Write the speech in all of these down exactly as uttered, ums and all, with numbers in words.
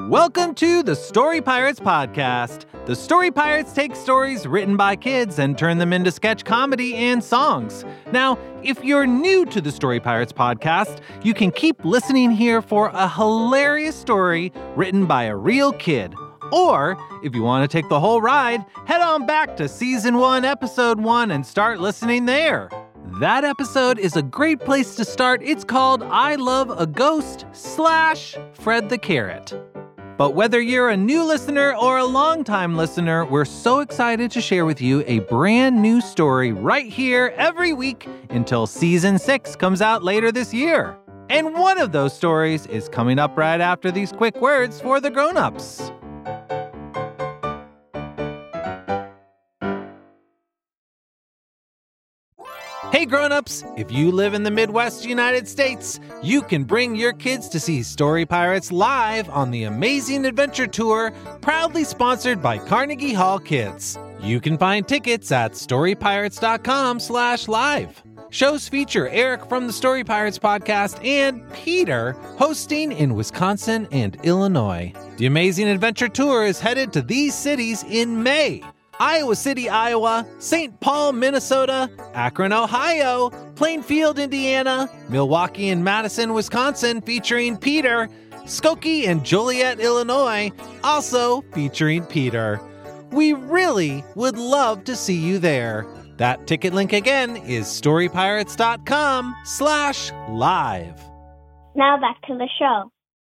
Welcome to the Story Pirates Podcast. The Story Pirates take stories written by kids and turn them into sketch comedy and songs. Now, if you're new to the Story Pirates Podcast, you can keep listening here for a hilarious story written by a real kid. Or, if you want to take the whole ride, head on back to Season one, Episode one, and start listening there. That episode is a great place to start. It's called I Love a Ghost slash Fred the Carrot. But whether you're a new listener or a longtime listener, we're so excited to share with you a brand new story right here every week until Season six comes out later this year. And one of those stories is coming up right after these quick words for the grown-ups. Hey grown-ups, if you live in the Midwest United States, you can bring your kids to see Story Pirates live on the Amazing Adventure Tour, proudly sponsored by Carnegie Hall Kids. You can find tickets at storypirates.com slash live. Shows feature Eric from the Story Pirates podcast and Peter hosting in Wisconsin and Illinois. The Amazing Adventure Tour is headed to these cities in May. Iowa City, Iowa, Saint Paul, Minnesota, Akron, Ohio, Plainfield, Indiana, Milwaukee and Madison, Wisconsin, featuring Peter, Skokie and Joliet, Illinois, also featuring Peter. We really would love to see you there. That ticket link again is storypirates.com slash live. Now back to the show.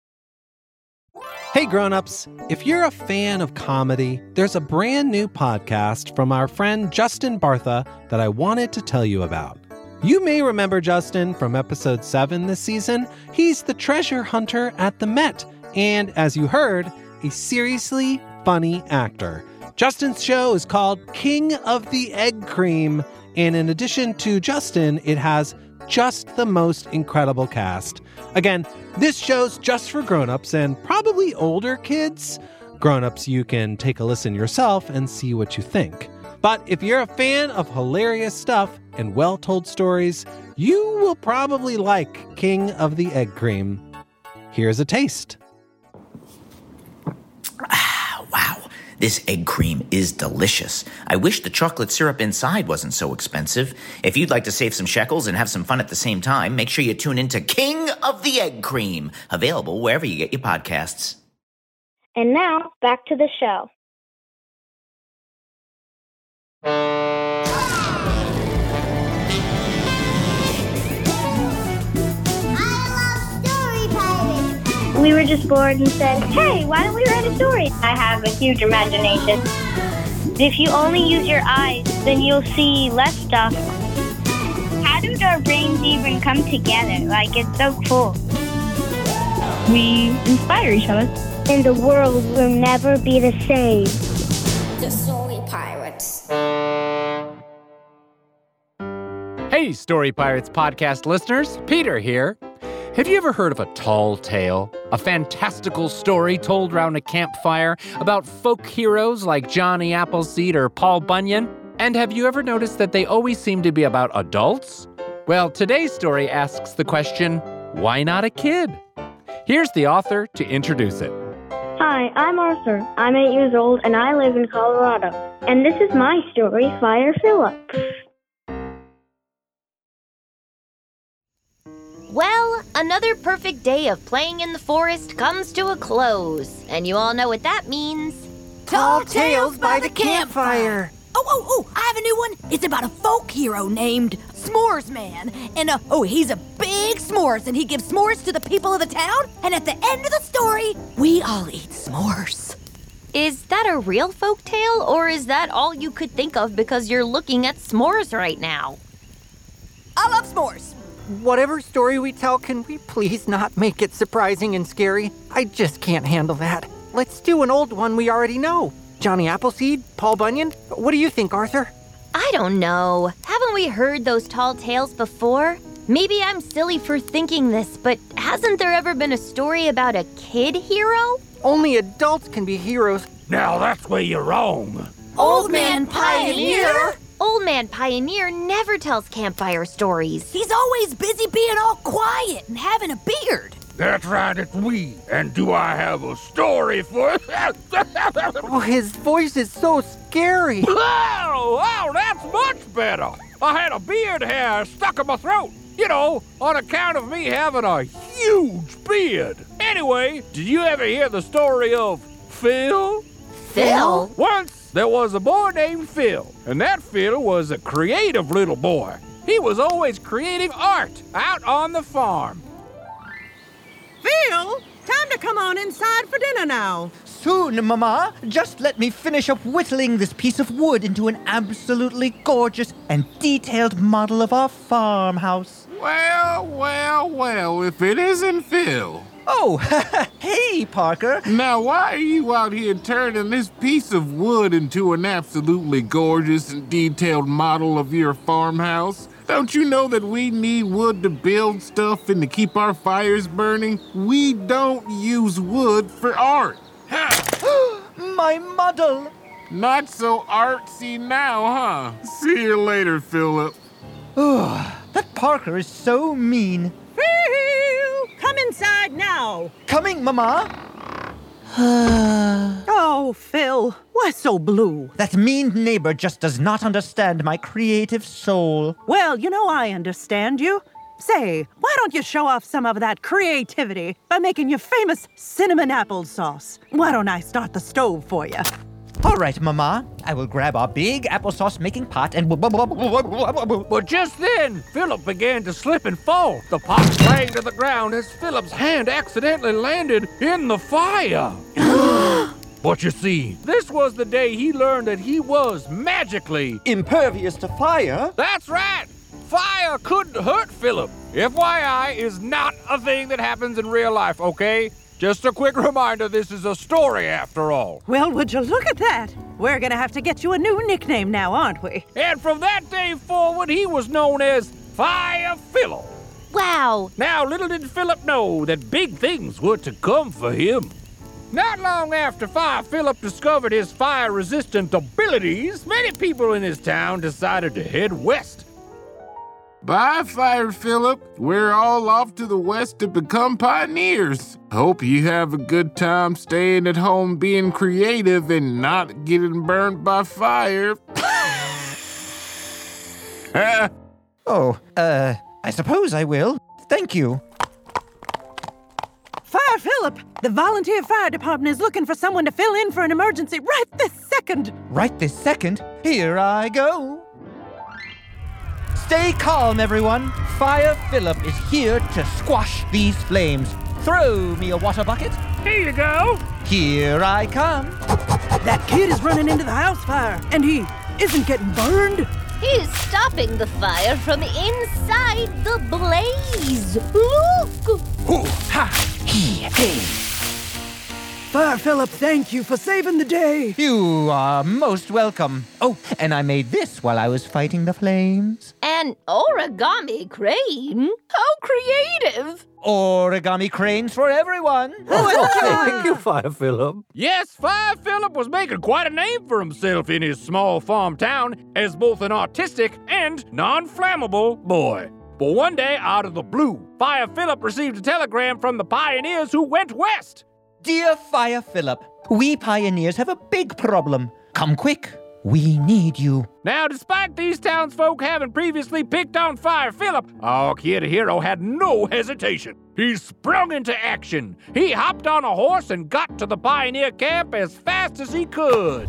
Hey grown-ups, if you're a fan of comedy, there's a brand new podcast from our friend Justin Bartha that I wanted to tell you about. You may remember Justin from episode seven this season. He's the treasure hunter at the Met, and as you heard, a seriously funny actor. Justin's show is called King of the Egg Cream, and in addition to Justin, it has just the most incredible cast. Again, this show's just for grown-ups and probably older kids. Grown-ups, you can take a listen yourself and see what you think. But if you're a fan of hilarious stuff and well-told stories, you will probably like King of the Egg Cream. Here's a taste. Wow, this egg cream is delicious. I wish the chocolate syrup inside wasn't so expensive. If you'd like to save some shekels and have some fun at the same time, make sure you tune into King of the Egg Cream, available wherever you get your podcasts. And now, back to the show. We were just bored and said, hey, why don't we write a story? I have a huge imagination. If you only use your eyes, then you'll see less stuff. How did our brains even come together? Like, it's so cool. We inspire each other. And the world will never be the same. The Story Pirates. Hey, Story Pirates podcast listeners, Peter here. Have you ever heard of a tall tale? A fantastical story told round a campfire about folk heroes like Johnny Appleseed or Paul Bunyan? And have you ever noticed that they always seem to be about adults? Well, today's story asks the question, why not a kid? Here's the author to introduce it. Hi, I'm Arthur. I'm eight years old and I live in Colorado. And this is my story, Fire Philip. Well, another perfect day of playing in the forest comes to a close, and you all know what that means. Tall Tales by the Campfire. Oh, oh, oh, I have a new one. It's about a folk hero named S'mores Man. And, uh, oh, he's a big s'mores, and he gives s'mores to the people of the town. And at the end of the story, we all eat s'mores. Is that a real folk tale, or is that all you could think of because you're looking at s'mores right now? I love s'mores. Whatever story we tell, can we please not make it surprising and scary? I just can't handle that. Let's do an old one we already know. Johnny Appleseed, Paul Bunyan. What do you think, Arthur? I don't know. Haven't we heard those tall tales before? Maybe I'm silly for thinking this, but hasn't there ever been a story about a kid hero? Only adults can be heroes. Now that's where you're wrong. Old Man Pioneer? Old Man Pioneer never tells campfire stories. He's always busy being all quiet and having a beard. That's right, it's we. And do I have a story for Oh, his voice is so scary. Oh, oh, that's much better. I had a beard hair stuck in my throat. You know, on account of me having a huge beard. Anyway, did you ever hear the story of Phil? Phil? Once there was a boy named Phil, and that Phil was a creative little boy. He was always creating art out on the farm. Phil, time to come on inside for dinner now. Soon, Mama. Just let me finish up whittling this piece of wood into an absolutely gorgeous and detailed model of our farmhouse. Well, well, well, if it isn't Phil. Oh, hey, Parker. Now, why are you out here turning this piece of wood into an absolutely gorgeous and detailed model of your farmhouse? Don't you know that we need wood to build stuff and to keep our fires burning? We don't use wood for art. My model! Not so artsy now, huh? See you later, Philip. Oh, that Parker is so mean. Phil, come inside now. Coming, Mama. Oh, Phil, why so blue? That mean neighbor just does not understand my creative soul. Well, you know I understand you. Say, why don't you show off some of that creativity by making your famous cinnamon applesauce? Why don't I start the stove for you? All right, Mama. I will grab our big applesauce making pot and... But just then, Philip began to slip and fall. The pot sprang to the ground as Philip's hand accidentally landed in the fire. But you see, this was the day he learned that he was magically impervious to fire. That's right. Fire couldn't hurt Philip. F Y I is not a thing that happens in real life, okay? Just a quick reminder, this is a story after all. Well, would you look at that? We're gonna have to get you a new nickname now, aren't we? And from that day forward, he was known as Fire Philip. Wow. Now, little did Philip know that big things were to come for him. Not long after Fire Philip discovered his fire-resistant abilities, many people in his town decided to head west. Bye, Fire Philip. We're all off to the west to become pioneers. Hope you have a good time staying at home being creative and not getting burnt by fire. Oh, uh, I suppose I will. Thank you. Fire Philip, the volunteer fire department is looking for someone to fill in for an emergency right this second. Right this second? Here I go. Stay calm, everyone. Fire Philip is here to squash these flames. Throw me a water bucket. Here you go. Here I come. That kid is running into the house fire, and he isn't getting burned. He's stopping the fire from inside the blaze. Look! Ooh, ha, he, hey. Fire Philip, thank you for saving the day. You are most welcome. Oh, and I made this while I was fighting the flames. An origami crane? How creative! Origami cranes for everyone. Oh, thank you, Fire Philip. Yes, Fire Philip was making quite a name for himself in his small farm town as both an artistic and non-flammable boy. But one day, out of the blue, Fire Philip received a telegram from the pioneers who went west. Dear Fire Philip, we pioneers have a big problem. Come quick. We need you. Now, despite these townsfolk having previously picked on Fire Philip, our kid hero had no hesitation. He sprung into action. He hopped on a horse and got to the pioneer camp as fast as he could.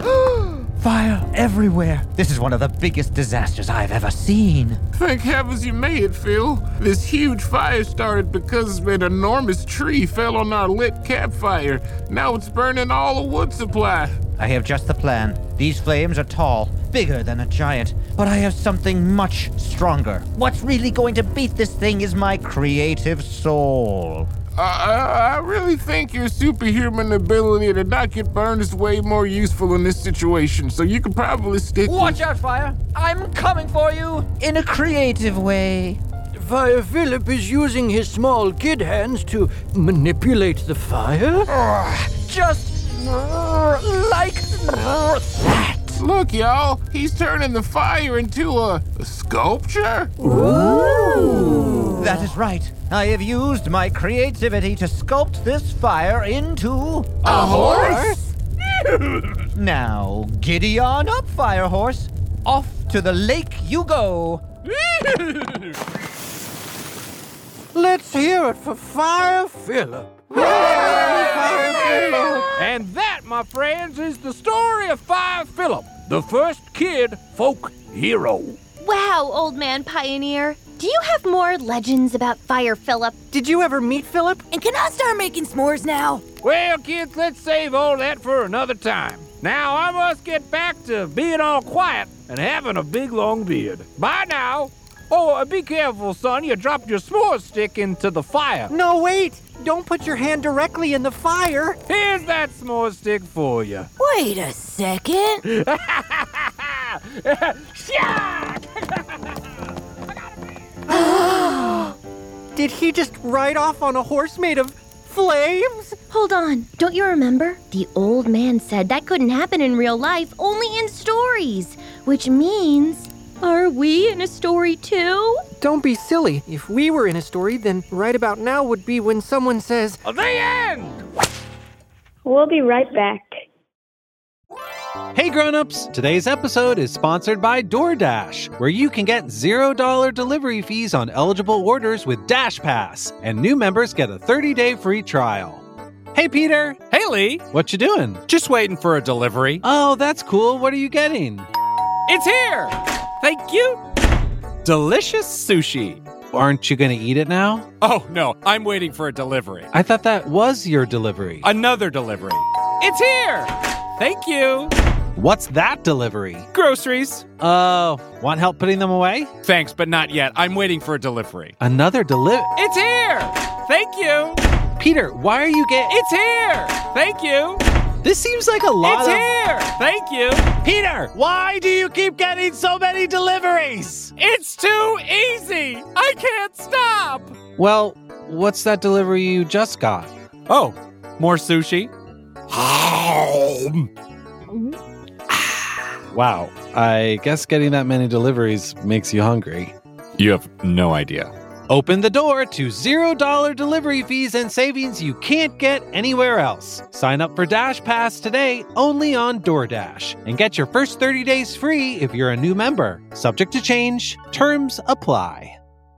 Fire everywhere. This is one of the biggest disasters I've ever seen. Thank heavens you made it, Phil. This huge fire started because an enormous tree fell on our lit campfire. Now it's burning all the wood supply. I have just the plan. These flames are tall, bigger than a giant, but I have something much stronger. What's really going to beat this thing is my creative soul. Uh, I, I really think your superhuman ability to not get burned is way more useful in this situation, so you could probably stick Watch with... out, Fire! I'm coming for you in a creative way. Fire Philip is using his small kid hands to manipulate the fire? Uh, just like that. Look, y'all, he's turning the fire into a, a sculpture. Ooh! That is right. I have used my creativity to sculpt this fire into... A horse? Now, giddy on up, Fire Horse. Off to the lake you go. Let's hear it for Fire Philip. And that, my friends, is the story of Fire Philip, the first kid folk hero. Wow, Old Man Pioneer. Do you have more legends about Fire Philip? Did you ever meet Philip? And can I start making s'mores now? Well, kids, let's save all that for another time. Now I must get back to being all quiet and having a big long beard. Bye now. Oh, uh, be careful, son. You dropped your s'more stick into the fire. No, wait. Don't put your hand directly in the fire. Here's that s'more stick for you. Wait a second. Did he just ride off on a horse made of flames? Hold on. Don't you remember? The old man said that couldn't happen in real life, only in stories. Which means, are we in a story too? Don't be silly. If we were in a story, then right about now would be when someone says, The end! We'll be right back. Hey grown-ups, today's episode is sponsored by DoorDash, where you can get zero dollars delivery fees on eligible orders with Dash Pass, and new members get a thirty-day free trial. Hey Peter. Hey Lee. What you doing? Just waiting for a delivery. Oh, that's cool. What are you getting? It's here! Thank you. Delicious sushi. Aren't you gonna eat it now? Oh, no, I'm waiting for a delivery. I thought that was your delivery. Another delivery. It's here! Thank you. What's that delivery? Groceries. Oh, uh, want help putting them away? Thanks, but not yet. I'm waiting for a delivery. Another delivery? It's here! Thank you. Peter, why are you getting... It's here! Thank you. This seems like a lot it's of... It's here! Thank you. Peter, why do you keep getting so many deliveries? It's too easy! I can't stop! Well, what's that delivery you just got? Oh, more sushi? Wow, I guess getting that many deliveries makes you hungry. You have no idea. Open the door to zero dollars delivery fees and savings you can't get anywhere else. Sign up for Dash Pass today only on DoorDash and get your first thirty days free if you're a new member. Subject to change. Terms apply.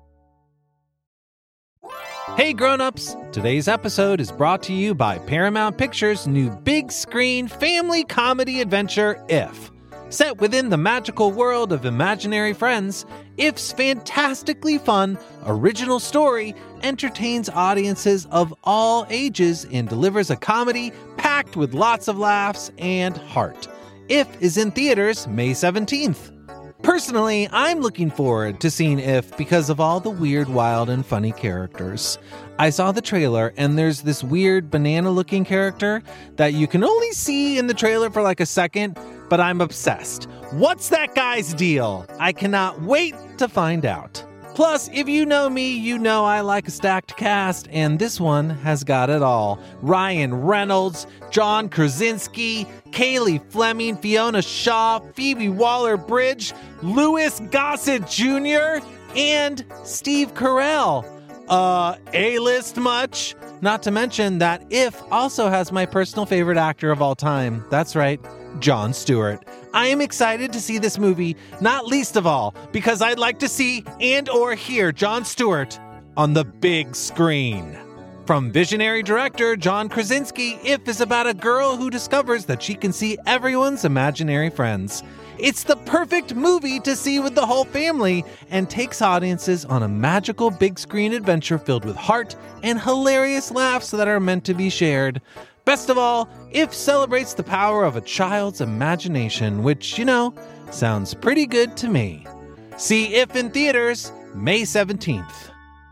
Hey grown-ups, today's episode is brought to you by Paramount Pictures' new big screen family comedy adventure, If. Set within the magical world of imaginary friends, If's fantastically fun, original story entertains audiences of all ages and delivers a comedy packed with lots of laughs and heart. If is in theaters May seventeenth. Personally, I'm looking forward to seeing If because of all the weird, wild, and funny characters. I saw the trailer, and there's this weird banana-looking character that you can only see in the trailer for like a second, but I'm obsessed. What's that guy's deal? I cannot wait to find out. Plus, if you know me, you know I like a stacked cast, and this one has got it all. Ryan Reynolds, John Krasinski, Kaylee Fleming, Fiona Shaw, Phoebe Waller-Bridge, Louis Gossett Junior, and Steve Carell. Uh, A-list much? Not to mention that If also has my personal favorite actor of all time. That's right, Jon Stewart. I am excited to see this movie, not least of all, because I'd like to see and or hear Jon Stewart on the big screen. From visionary director John Krasinski, If is about a girl who discovers that she can see everyone's imaginary friends. It's the perfect movie to see with the whole family and takes audiences on a magical big screen adventure filled with heart and hilarious laughs that are meant to be shared. Best of all, If celebrates the power of a child's imagination, which, you know, sounds pretty good to me. See If in theaters May seventeenth.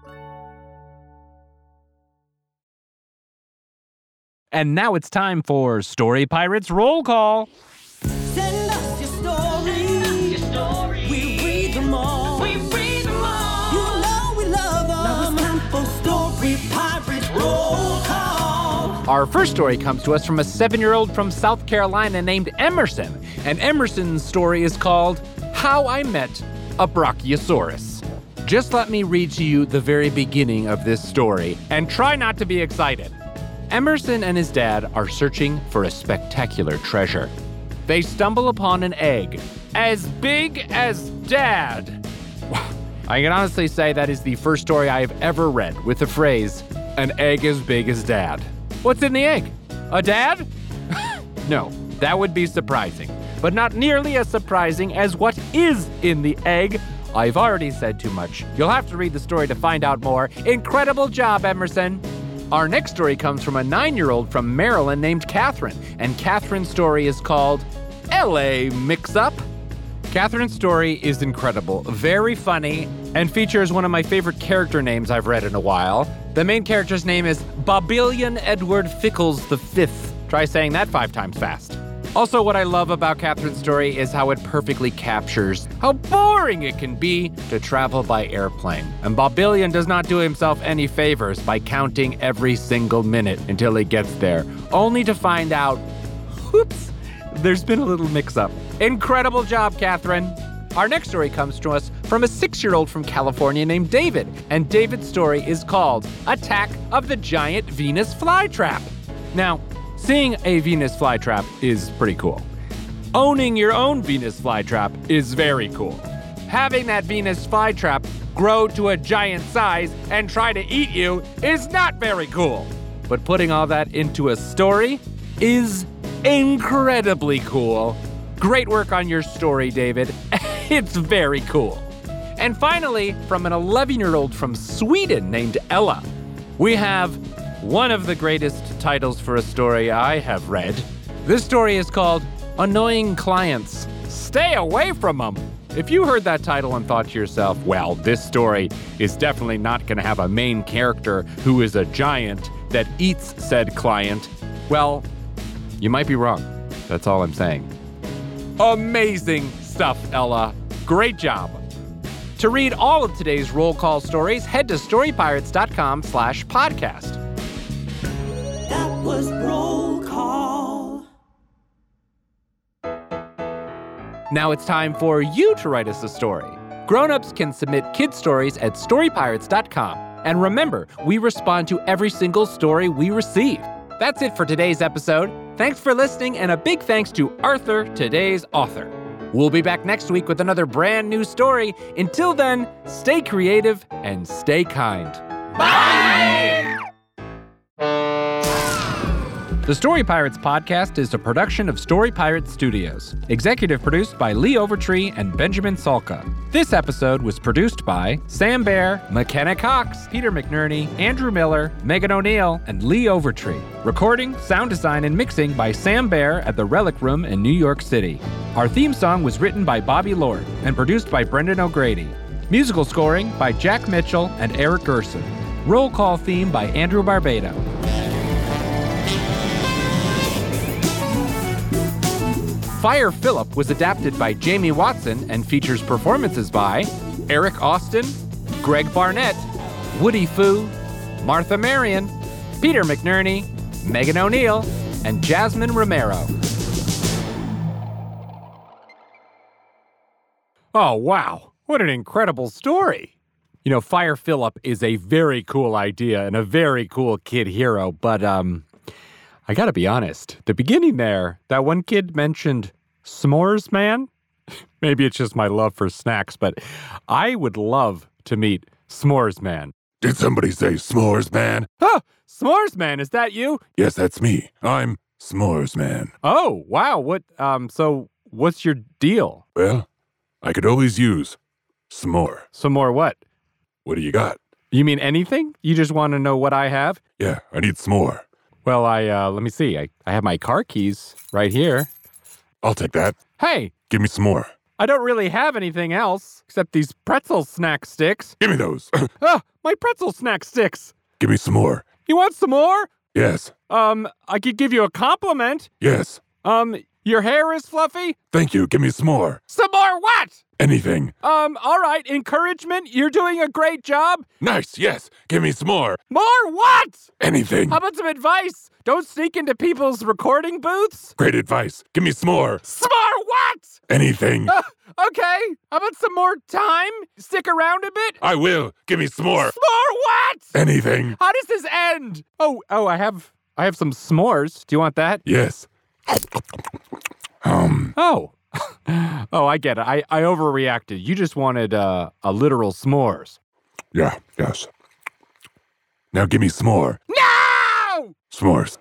And now it's time for Story Pirates Roll Call. Send us your stories. Your stories. We read them all. We read them all. You know we love them. Now it's time for Story Pirates Roll Call. Our first story comes to us from a seven-year-old from South Carolina named Emerson. And Emerson's story is called How I Met a Brachiosaurus. Just let me read to you the very beginning of this story, and try not to be excited. Emerson and his dad are searching for a spectacular treasure. They stumble upon an egg, as big as Dad. I can honestly say that is the first story I have ever read with the phrase, an egg as big as Dad. What's in the egg? A dad? No, that would be surprising, but not nearly as surprising as what is in the egg. I've already said too much. You'll have to read the story to find out more. Incredible job, Emerson. Our next story comes from a nine-year-old from Maryland named Catherine, and Catherine's story is called L A Mix-Up. Catherine's story is incredible, very funny, and features one of my favorite character names I've read in a while. The main character's name is Bobillion Edward Fickles the Fifth. Try saying that five times fast. Also, what I love about Catherine's story is how it perfectly captures how boring it can be to travel by airplane. And Bobillion does not do himself any favors by counting every single minute until he gets there, only to find out, whoops, there's been a little mix-up. Incredible job, Catherine. Our next story comes to us from a six-year-old from California named David, and David's story is called Attack of the Giant Venus Flytrap. Now, seeing a Venus flytrap is pretty cool. Owning your own Venus flytrap is very cool. Having that Venus flytrap grow to a giant size and try to eat you is not very cool. But putting all that into a story is incredibly cool. Great work on your story, David. It's very cool. And finally, from an eleven-year-old from Sweden named Ella, we have one of the greatest titles for a story I have read. This story is called Annoying Clients. Stay away from them. If you heard that title and thought to yourself, well, this story is definitely not going to have a main character who is a giant that eats said client, well, you might be wrong. That's all I'm saying. Amazing stuff, Ella. Great job. To read all of today's roll call stories, head to storypirates.com slash podcast. That was roll call. Now it's time for you to write us a story. Grown-ups can submit kid stories at storypirates dot com. And remember, we respond to every single story we receive. That's it for today's episode. Thanks for listening, and a big thanks to Arthur, today's author. We'll be back next week with another brand new story. Until then, stay creative and stay kind. Bye! The Story Pirates podcast is a production of Story Pirates Studios. Executive produced by Lee Overtree and Benjamin Salka. This episode was produced by Sam Baer, McKenna Cox, Peter McNerney, Andrew Miller, Megan O'Neill, and Lee Overtree. Recording, sound design, and mixing by Sam Baer at the Relic Room in New York City. Our theme song was written by Bobby Lord and produced by Brendan O'Grady. Musical scoring by Jack Mitchell and Eric Gerson. Roll call theme by Andrew Barbado. Fire Phillip was adapted by Jamie Watson and features performances by Eric Austin, Greg Barnett, Woody Fu, Martha Marion, Peter McNerney, Megan O'Neill, and Jasmine Romero. Oh, wow. What an incredible story. You know, Fire Phillip is a very cool idea and a very cool kid hero, but, um... I gotta be honest, the beginning there, that one kid mentioned S'mores Man. Maybe it's just my love for snacks, but I would love to meet S'mores Man. Did somebody say S'mores Man? Oh, S'mores Man, is that you? Yes, that's me. I'm S'mores Man. Oh, wow. What, um, so what's your deal? Well, I could always use some more. Some more what? What do you got? You mean anything? You just want to know what I have? Yeah, I need some more. Well, I, uh, let me see. I, I have my car keys right here. I'll take that. Hey! Give me some more. I don't really have anything else except these pretzel snack sticks. Give me those. Ah, my pretzel snack sticks. Give me some more. You want some more? Yes. Um, I could give you a compliment. Yes. Um, your hair is fluffy? Thank you. Give me some more. Some more what? Anything. Um, all right. Encouragement? You're doing a great job? Nice. Yes. Give me some more. More what? Anything. How about some advice? Don't sneak into people's recording booths? Great advice. Give me s'more. S'more what? Anything. Uh, okay. How about some more time? Stick around a bit? I will. Give me s'more. S'more what? Anything. How does this end? Oh, oh, I have, I have some s'mores. Do you want that? Yes. Um. Oh. Oh, I get it. I, I overreacted. You just wanted uh, a literal s'mores. Yeah, yes. Now give me s'more. No! S'mores.